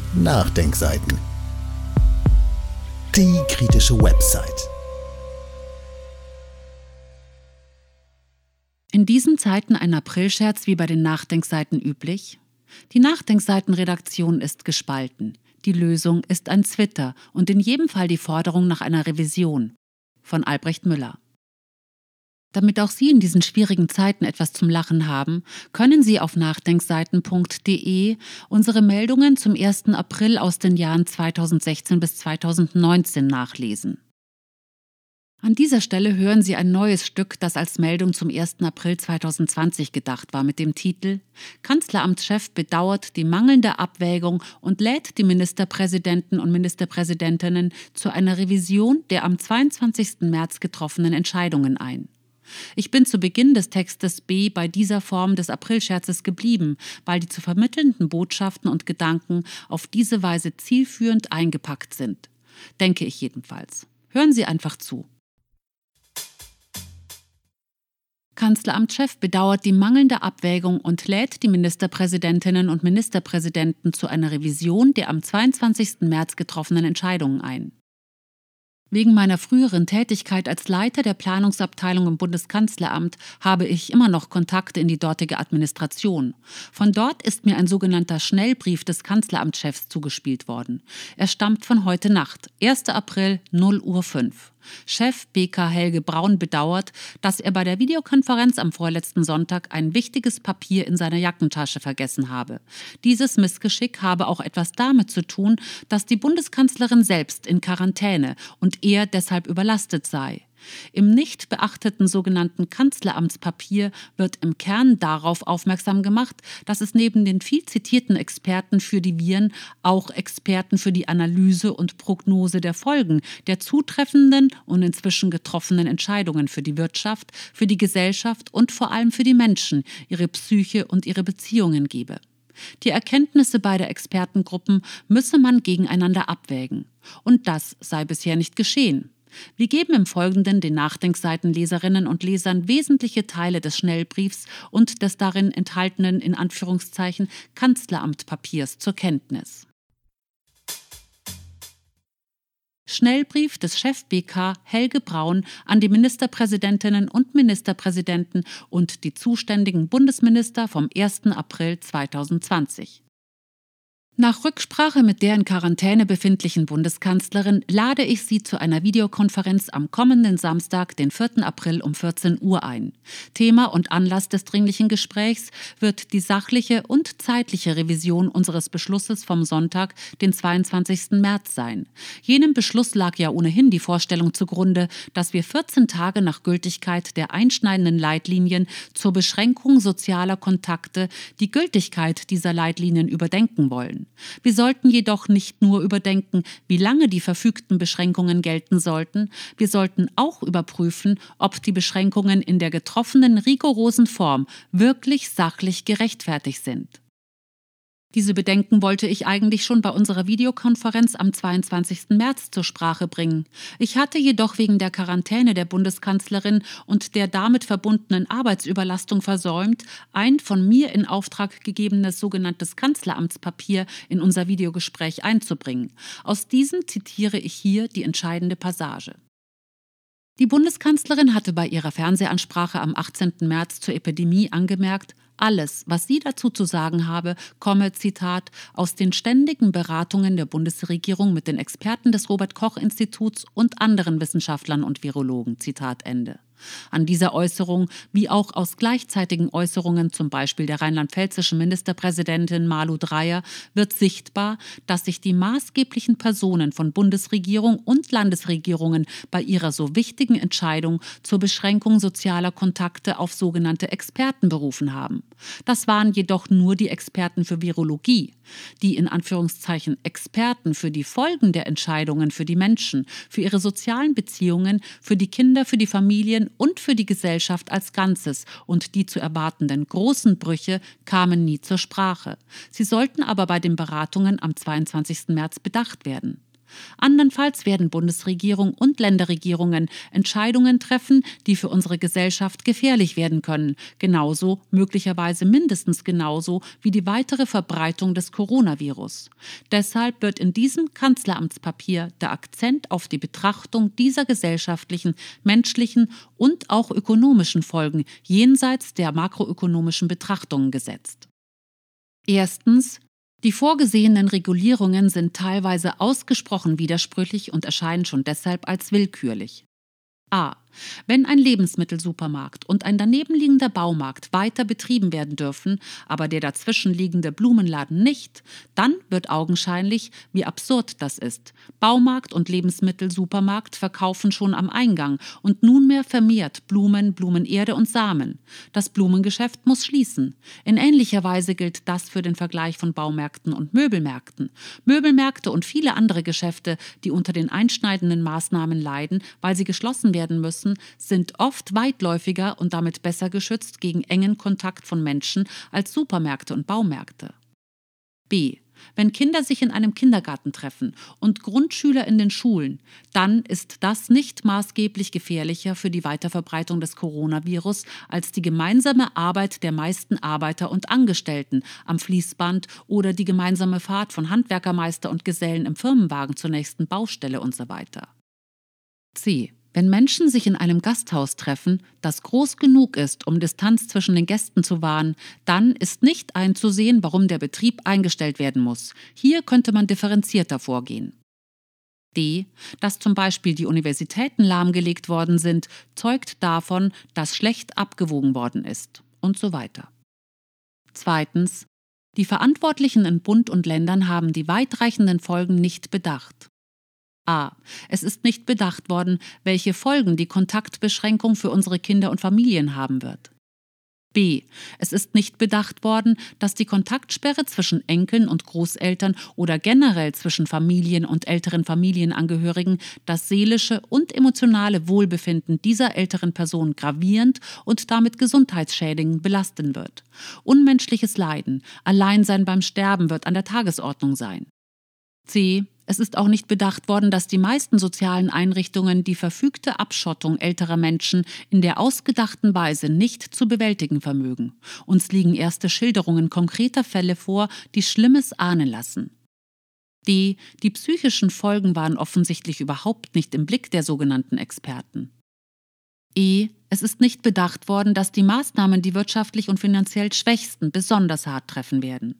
Nachdenkseiten. Die kritische Website. In diesen Zeiten ein Aprilscherz wie bei den Nachdenkseiten üblich? Die Nachdenkseitenredaktion ist gespalten. Die Lösung ist ein Twitter und in jedem Fall die Forderung nach einer Revision. Von Albrecht Müller. Damit auch Sie in diesen schwierigen Zeiten etwas zum Lachen haben, können Sie auf nachdenkseiten.de unsere Meldungen zum 1. April aus den Jahren 2016 bis 2019 nachlesen. An dieser Stelle hören Sie ein neues Stück, das als Meldung zum 1. April 2020 gedacht war, mit dem Titel »Kanzleramtschef bedauert die mangelnde Abwägung und lädt die Ministerpräsidenten und Ministerpräsidentinnen zu einer Revision der am 22. März getroffenen Entscheidungen ein«. Ich bin zu Beginn des Textes B bei dieser Form des Aprilscherzes geblieben, weil die zu vermittelnden Botschaften und Gedanken auf diese Weise zielführend eingepackt sind. Denke ich jedenfalls. Hören Sie einfach zu. Kanzleramtschef bedauert die mangelnde Abwägung und lädt die Ministerpräsidentinnen und Ministerpräsidenten zu einer Revision der am 22. März getroffenen Entscheidungen ein. Wegen meiner früheren Tätigkeit als Leiter der Planungsabteilung im Bundeskanzleramt habe ich immer noch Kontakte in die dortige Administration. Von dort ist mir ein sogenannter Schnellbrief des Kanzleramtschefs zugespielt worden. Er stammt von heute Nacht, 1. April, 0:05 Uhr. Chef BK Helge Braun bedauert, dass er bei der Videokonferenz am vorletzten Sonntag ein wichtiges Papier in seiner Jackentasche vergessen habe. Dieses Missgeschick habe auch etwas damit zu tun, dass die Bundeskanzlerin selbst in Quarantäne und er deshalb überlastet sei. Im nicht beachteten sogenannten Kanzleramtspapier wird im Kern darauf aufmerksam gemacht, dass es neben den viel zitierten Experten für die Viren auch Experten für die Analyse und Prognose der Folgen der zutreffenden und inzwischen getroffenen Entscheidungen für die Wirtschaft, für die Gesellschaft und vor allem für die Menschen, ihre Psyche und ihre Beziehungen gebe. Die Erkenntnisse beider Expertengruppen müsse man gegeneinander abwägen. Und das sei bisher nicht geschehen. Wir geben im Folgenden den Nachdenkseitenleserinnen und Lesern wesentliche Teile des Schnellbriefs und des darin enthaltenen in Anführungszeichen Kanzleramtpapiers zur Kenntnis. Schnellbrief des Chef BK Helge Braun an die Ministerpräsidentinnen und Ministerpräsidenten und die zuständigen Bundesminister vom 1. April 2020. Nach Rücksprache mit der in Quarantäne befindlichen Bundeskanzlerin lade ich Sie zu einer Videokonferenz am kommenden Samstag, den 4. April um 14 Uhr ein. Thema und Anlass des dringlichen Gesprächs wird die sachliche und zeitliche Revision unseres Beschlusses vom Sonntag, den 22. März sein. Jenem Beschluss lag ja ohnehin die Vorstellung zugrunde, dass wir 14 Tage nach Gültigkeit der einschneidenden Leitlinien zur Beschränkung sozialer Kontakte die Gültigkeit dieser Leitlinien überdenken wollen. Wir sollten jedoch nicht nur überdenken, wie lange die verfügten Beschränkungen gelten sollten, wir sollten auch überprüfen, ob die Beschränkungen in der getroffenen rigorosen Form wirklich sachlich gerechtfertigt sind. Diese Bedenken wollte ich eigentlich schon bei unserer Videokonferenz am 22. März zur Sprache bringen. Ich hatte jedoch wegen der Quarantäne der Bundeskanzlerin und der damit verbundenen Arbeitsüberlastung versäumt, ein von mir in Auftrag gegebenes sogenanntes Kanzleramtspapier in unser Videogespräch einzubringen. Aus diesem zitiere ich hier die entscheidende Passage. Die Bundeskanzlerin hatte bei ihrer Fernsehansprache am 18. März zur Epidemie angemerkt, alles, was sie dazu zu sagen habe, komme, Zitat, aus den ständigen Beratungen der Bundesregierung mit den Experten des Robert-Koch-Instituts und anderen Wissenschaftlern und Virologen, Zitat Ende. An dieser Äußerung, wie auch aus gleichzeitigen Äußerungen zum Beispiel der rheinland-pfälzischen Ministerpräsidentin Malu Dreyer, wird sichtbar, dass sich die maßgeblichen Personen von Bundesregierung und Landesregierungen bei ihrer so wichtigen Entscheidung zur Beschränkung sozialer Kontakte auf sogenannte Experten berufen haben. Das waren jedoch nur die Experten für Virologie. Die in Anführungszeichen Experten für die Folgen der Entscheidungen für die Menschen, für ihre sozialen Beziehungen, für die Kinder, für die Familien und für die Gesellschaft als Ganzes und die zu erwartenden großen Brüche kamen nie zur Sprache. Sie sollten aber bei den Beratungen am 22. März bedacht werden. Andernfalls werden Bundesregierung und Länderregierungen Entscheidungen treffen, die für unsere Gesellschaft gefährlich werden können, genauso, möglicherweise mindestens genauso, wie die weitere Verbreitung des Coronavirus. Deshalb wird in diesem Kanzleramtspapier der Akzent auf die Betrachtung dieser gesellschaftlichen, menschlichen und auch ökonomischen Folgen jenseits der makroökonomischen Betrachtungen gesetzt. Erstens: Die vorgesehenen Regulierungen sind teilweise ausgesprochen widersprüchlich und erscheinen schon deshalb als willkürlich. A. Wenn ein Lebensmittelsupermarkt und ein danebenliegender Baumarkt weiter betrieben werden dürfen, aber der dazwischenliegende Blumenladen nicht, dann wird augenscheinlich, wie absurd das ist. Baumarkt und Lebensmittelsupermarkt verkaufen schon am Eingang und nunmehr vermehrt Blumen, Blumenerde und Samen. Das Blumengeschäft muss schließen. In ähnlicher Weise gilt das für den Vergleich von Baumärkten und Möbelmärkten. Möbelmärkte und viele andere Geschäfte, die unter den einschneidenden Maßnahmen leiden, weil sie geschlossen werden müssen, sind oft weitläufiger und damit besser geschützt gegen engen Kontakt von Menschen als Supermärkte und Baumärkte. B. Wenn Kinder sich in einem Kindergarten treffen und Grundschüler in den Schulen, dann ist das nicht maßgeblich gefährlicher für die Weiterverbreitung des Coronavirus als die gemeinsame Arbeit der meisten Arbeiter und Angestellten am Fließband oder die gemeinsame Fahrt von Handwerkermeister und Gesellen im Firmenwagen zur nächsten Baustelle usw. C. Wenn Menschen sich in einem Gasthaus treffen, das groß genug ist, um Distanz zwischen den Gästen zu wahren, dann ist nicht einzusehen, warum der Betrieb eingestellt werden muss. Hier könnte man differenzierter vorgehen. D. Dass zum Beispiel die Universitäten lahmgelegt worden sind, zeugt davon, dass schlecht abgewogen worden ist und so weiter. Zweitens. Die Verantwortlichen in Bund und Ländern haben die weitreichenden Folgen nicht bedacht. A. Es ist nicht bedacht worden, welche Folgen die Kontaktbeschränkung für unsere Kinder und Familien haben wird. B. Es ist nicht bedacht worden, dass die Kontaktsperre zwischen Enkeln und Großeltern oder generell zwischen Familien und älteren Familienangehörigen das seelische und emotionale Wohlbefinden dieser älteren Person gravierend und damit gesundheitsschädigend belasten wird. Unmenschliches Leiden, Alleinsein beim Sterben wird an der Tagesordnung sein. C. Es ist auch nicht bedacht worden, dass die meisten sozialen Einrichtungen die verfügte Abschottung älterer Menschen in der ausgedachten Weise nicht zu bewältigen vermögen. Uns liegen erste Schilderungen konkreter Fälle vor, die Schlimmes ahnen lassen. D. Die psychischen Folgen waren offensichtlich überhaupt nicht im Blick der sogenannten Experten. E. Es ist nicht bedacht worden, dass die Maßnahmen die wirtschaftlich und finanziell Schwächsten besonders hart treffen werden.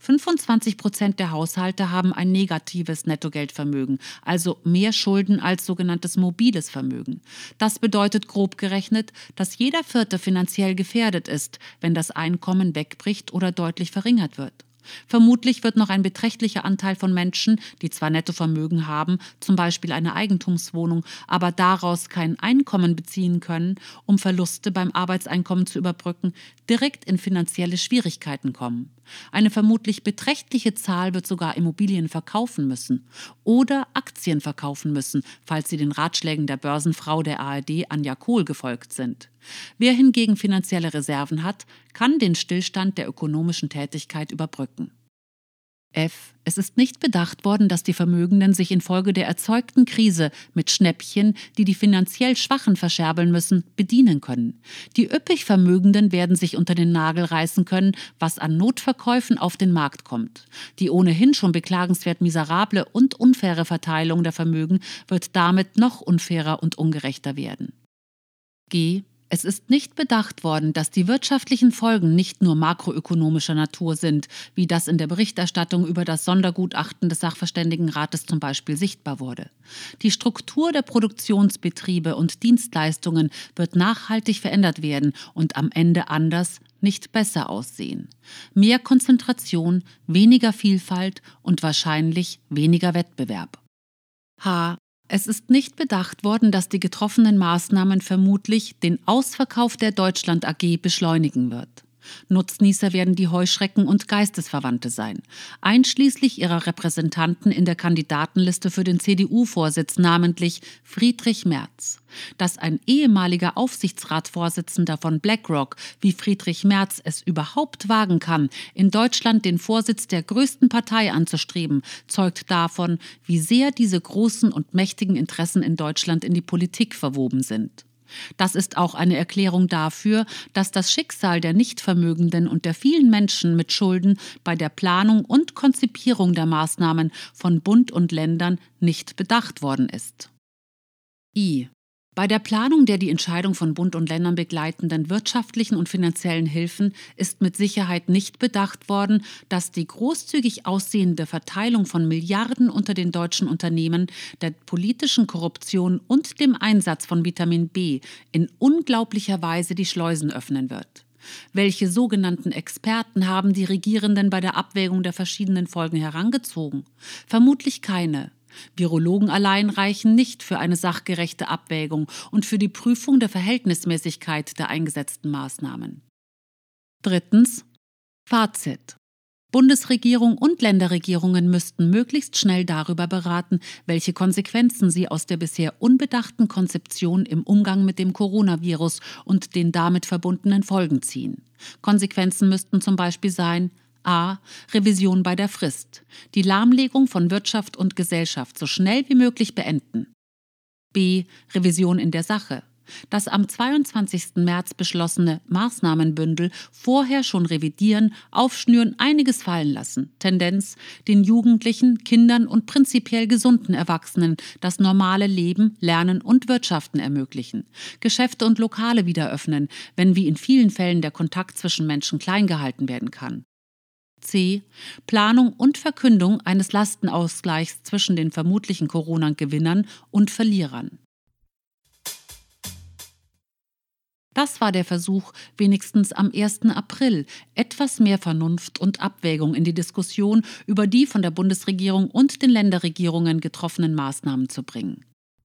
25% der Haushalte haben ein negatives Nettogeldvermögen, also mehr Schulden als sogenanntes mobiles Vermögen. Das bedeutet grob gerechnet, dass jeder Vierte finanziell gefährdet ist, wenn das Einkommen wegbricht oder deutlich verringert wird. Vermutlich wird noch ein beträchtlicher Anteil von Menschen, die zwar Nettovermögen haben, zum Beispiel eine Eigentumswohnung, aber daraus kein Einkommen beziehen können, um Verluste beim Arbeitseinkommen zu überbrücken, direkt in finanzielle Schwierigkeiten kommen. Eine vermutlich beträchtliche Zahl wird sogar Immobilien verkaufen müssen oder Aktien verkaufen müssen, falls sie den Ratschlägen der Börsenfrau der ARD Anja Kohl gefolgt sind. Wer hingegen finanzielle Reserven hat, kann den Stillstand der ökonomischen Tätigkeit überbrücken. F. Es ist nicht bedacht worden, dass die Vermögenden sich infolge der erzeugten Krise mit Schnäppchen, die die finanziell Schwachen verscherbeln müssen, bedienen können. Die üppig Vermögenden werden sich unter den Nagel reißen können, was an Notverkäufen auf den Markt kommt. Die ohnehin schon beklagenswert miserable und unfaire Verteilung der Vermögen wird damit noch unfairer und ungerechter werden. G. Es ist nicht bedacht worden, dass die wirtschaftlichen Folgen nicht nur makroökonomischer Natur sind, wie das in der Berichterstattung über das Sondergutachten des Sachverständigenrates zum Beispiel sichtbar wurde. Die Struktur der Produktionsbetriebe und Dienstleistungen wird nachhaltig verändert werden und am Ende anders, nicht besser aussehen. Mehr Konzentration, weniger Vielfalt und wahrscheinlich weniger Wettbewerb. H. Es ist nicht bedacht worden, dass die getroffenen Maßnahmen vermutlich den Ausverkauf der Deutschland AG beschleunigen wird. Nutznießer werden die Heuschrecken und Geistesverwandte sein, einschließlich ihrer Repräsentanten in der Kandidatenliste für den CDU-Vorsitz, namentlich Friedrich Merz. Dass ein ehemaliger Aufsichtsratsvorsitzender von BlackRock wie Friedrich Merz es überhaupt wagen kann, in Deutschland den Vorsitz der größten Partei anzustreben, zeugt davon, wie sehr diese großen und mächtigen Interessen in Deutschland in die Politik verwoben sind. Das ist auch eine Erklärung dafür, dass das Schicksal der Nichtvermögenden und der vielen Menschen mit Schulden bei der Planung und Konzipierung der Maßnahmen von Bund und Ländern nicht bedacht worden ist. Bei der Planung der die Entscheidung von Bund und Ländern begleitenden wirtschaftlichen und finanziellen Hilfen ist mit Sicherheit nicht bedacht worden, dass die großzügig aussehende Verteilung von Milliarden unter den deutschen Unternehmen der politischen Korruption und dem Einsatz von Vitamin B in unglaublicher Weise die Schleusen öffnen wird. Welche sogenannten Experten haben die Regierenden bei der Abwägung der verschiedenen Folgen herangezogen? Vermutlich keine. Virologen allein reichen nicht für eine sachgerechte Abwägung und für die Prüfung der Verhältnismäßigkeit der eingesetzten Maßnahmen. Fazit. Bundesregierung und Länderregierungen müssten möglichst schnell darüber beraten, welche Konsequenzen sie aus der bisher unbedachten Konzeption im Umgang mit dem Coronavirus und den damit verbundenen Folgen ziehen. Konsequenzen müssten zum Beispiel sein: A. Revision bei der Frist. Die Lahmlegung von Wirtschaft und Gesellschaft so schnell wie möglich beenden. B. Revision in der Sache. Das am 22. März beschlossene Maßnahmenbündel vorher schon revidieren, aufschnüren, einiges fallen lassen. Tendenz: den Jugendlichen, Kindern und prinzipiell gesunden Erwachsenen das normale Leben, Lernen und Wirtschaften ermöglichen. Geschäfte und Lokale wieder öffnen, wenn wie in vielen Fällen der Kontakt zwischen Menschen klein gehalten werden kann. C. Planung und Verkündung eines Lastenausgleichs zwischen den vermutlichen Corona-Gewinnern und Verlierern. Das war der Versuch, wenigstens am 1. April etwas mehr Vernunft und Abwägung in die Diskussion über die von der Bundesregierung und den Länderregierungen getroffenen Maßnahmen zu bringen.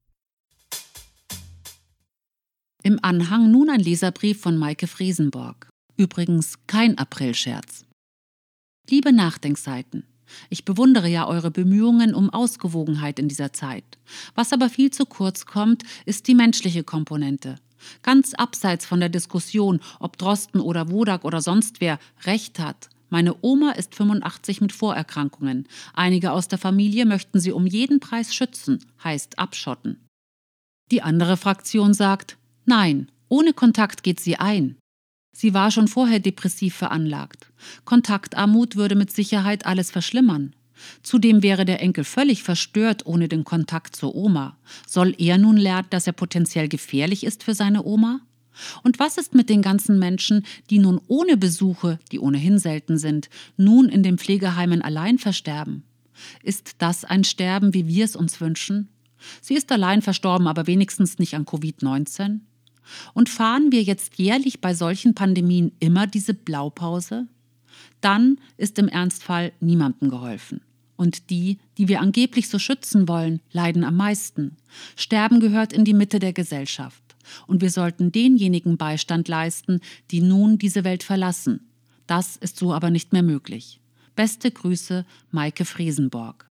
Im Anhang nun ein Leserbrief von Maike Friesenborg. Übrigens kein Aprilscherz. Liebe Nachdenkseiten, ich bewundere ja eure Bemühungen um Ausgewogenheit in dieser Zeit. Was aber viel zu kurz kommt, ist die menschliche Komponente. Ganz abseits von der Diskussion, ob Drosten oder Wodak oder sonst wer Recht hat. Meine Oma ist 85 mit Vorerkrankungen. Einige aus der Familie möchten sie um jeden Preis schützen, heißt abschotten. Die andere Fraktion sagt: Nein, ohne Kontakt geht sie ein. Sie war schon vorher depressiv veranlagt. Kontaktarmut würde mit Sicherheit alles verschlimmern. Zudem wäre der Enkel völlig verstört ohne den Kontakt zur Oma. Soll er nun lernen, dass er potenziell gefährlich ist für seine Oma? Und was ist mit den ganzen Menschen, die nun ohne Besuche, die ohnehin selten sind, nun in den Pflegeheimen allein versterben? Ist das ein Sterben, wie wir es uns wünschen? Sie ist allein verstorben, aber wenigstens nicht an Covid-19. Und fahren wir jetzt jährlich bei solchen Pandemien immer diese Blaupause? Dann ist im Ernstfall niemandem geholfen. Und die wir angeblich so schützen wollen, leiden am meisten. Sterben gehört in die Mitte der Gesellschaft. Und wir sollten denjenigen Beistand leisten, die nun diese Welt verlassen. Das ist so aber nicht mehr möglich. Beste Grüße, Maike Friesenborg.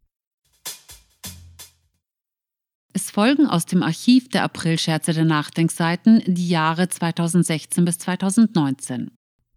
Es folgen aus dem Archiv der Aprilscherze der Nachdenkseiten die Jahre 2016 bis 2019.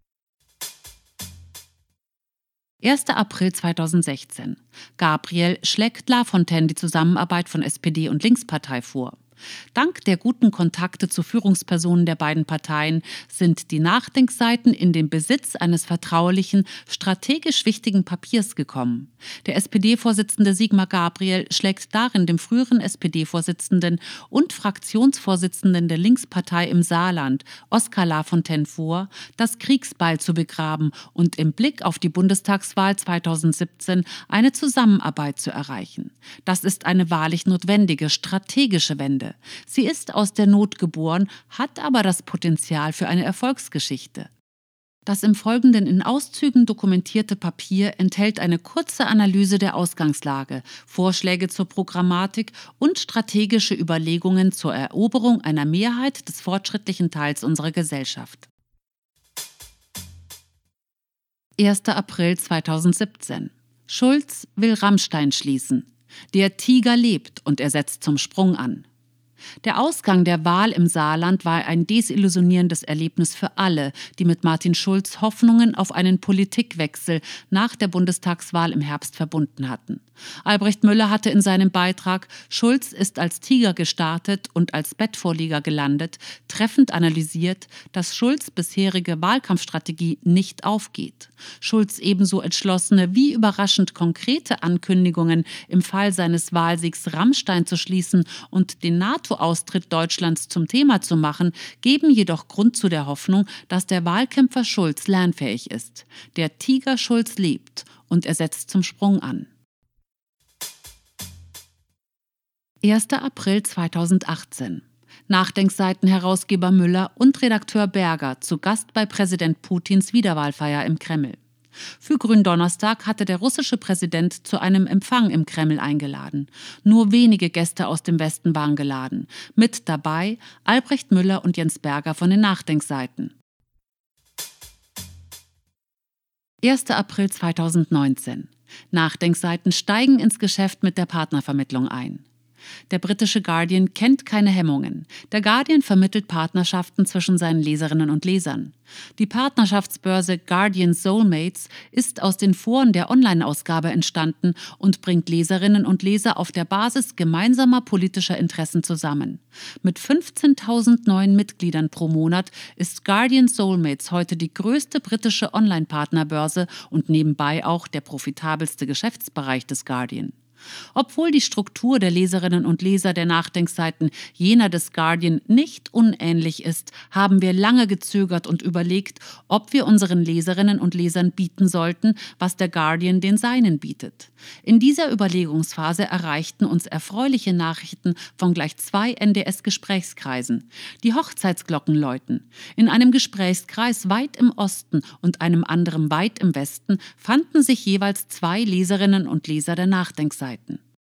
1. April 2016. Gabriel schlägt Lafontaine die Zusammenarbeit von SPD und Linkspartei vor. Dank der guten Kontakte zu Führungspersonen der beiden Parteien sind die Nachdenkseiten in den Besitz eines vertraulichen, strategisch wichtigen Papiers gekommen. Der SPD-Vorsitzende Sigmar Gabriel schlägt darin dem früheren SPD-Vorsitzenden und Fraktionsvorsitzenden der Linkspartei im Saarland, Oskar Lafontaine, vor, das Kriegsbeil zu begraben und im Blick auf die Bundestagswahl 2017 eine Zusammenarbeit zu erreichen. Das ist eine wahrlich notwendige, strategische Wende. Sie ist aus der Not geboren, hat aber das Potenzial für eine Erfolgsgeschichte. Das im Folgenden in Auszügen dokumentierte Papier enthält eine kurze Analyse der Ausgangslage, Vorschläge zur Programmatik und strategische Überlegungen zur Eroberung einer Mehrheit des fortschrittlichen Teils unserer Gesellschaft. 1. April 2017. Schulz will Rammstein schließen. Der Tiger lebt und er setzt zum Sprung an. Der Ausgang der Wahl im Saarland war ein desillusionierendes Erlebnis für alle, die mit Martin Schulz Hoffnungen auf einen Politikwechsel nach der Bundestagswahl im Herbst verbunden hatten. Albrecht Müller hatte in seinem Beitrag „Schulz ist als Tiger gestartet und als Bettvorleger gelandet" treffend analysiert, dass Schulz' bisherige Wahlkampfstrategie nicht aufgeht. Schulz' ebenso entschlossene wie überraschend konkrete Ankündigungen, im Fall seines Wahlsiegs Rammstein zu schließen und den NATO-Austritt Deutschlands zum Thema zu machen, geben jedoch Grund zu der Hoffnung, dass der Wahlkämpfer Schulz lernfähig ist. Der Tiger Schulz lebt und er setzt zum Sprung an. 1. April 2018. Nachdenkseiten-Herausgeber Müller und Redakteur Berger zu Gast bei Präsident Putins Wiederwahlfeier im Kreml. Für Gründonnerstag hatte der russische Präsident zu einem Empfang im Kreml eingeladen. Nur wenige Gäste aus dem Westen waren geladen. Mit dabei Albrecht Müller und Jens Berger von den Nachdenkseiten. 1. April 2019. Nachdenkseiten steigen ins Geschäft mit der Partnervermittlung ein. Der britische Guardian kennt keine Hemmungen. Der Guardian vermittelt Partnerschaften zwischen seinen Leserinnen und Lesern. Die Partnerschaftsbörse Guardian Soulmates ist aus den Foren der Online-Ausgabe entstanden und bringt Leserinnen und Leser auf der Basis gemeinsamer politischer Interessen zusammen. Mit 15.000 neuen Mitgliedern pro Monat ist Guardian Soulmates heute die größte britische Online-Partnerbörse und nebenbei auch der profitabelste Geschäftsbereich des Guardian. Obwohl die Struktur der Leserinnen und Leser der Nachdenkseiten jener des Guardian nicht unähnlich ist, haben wir lange gezögert und überlegt, ob wir unseren Leserinnen und Lesern bieten sollten, was der Guardian den seinen bietet. In dieser Überlegungsphase erreichten uns erfreuliche Nachrichten von gleich 2 NDS-Gesprächskreisen. Die Hochzeitsglocken läuten. In einem Gesprächskreis weit im Osten und einem anderen weit im Westen fanden sich jeweils 2 Leserinnen und Leser der Nachdenkseiten.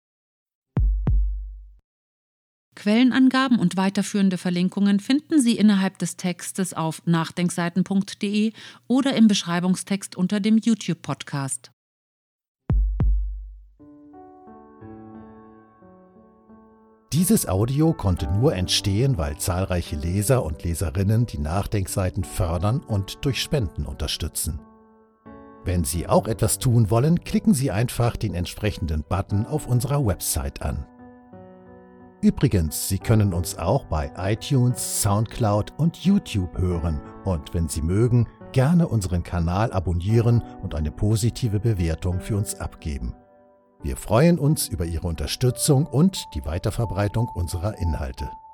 Quellenangaben und weiterführende Verlinkungen finden Sie innerhalb des Textes auf nachdenkseiten.de oder im Beschreibungstext unter dem YouTube-Podcast. Dieses Audio konnte nur entstehen, weil zahlreiche Leser und Leserinnen die Nachdenkseiten fördern und durch Spenden unterstützen. Wenn Sie auch etwas tun wollen, klicken Sie einfach den entsprechenden Button auf unserer Website an. Übrigens, Sie können uns auch bei iTunes, Soundcloud und YouTube hören und wenn Sie mögen, gerne unseren Kanal abonnieren und eine positive Bewertung für uns abgeben. Wir freuen uns über Ihre Unterstützung und die Weiterverbreitung unserer Inhalte.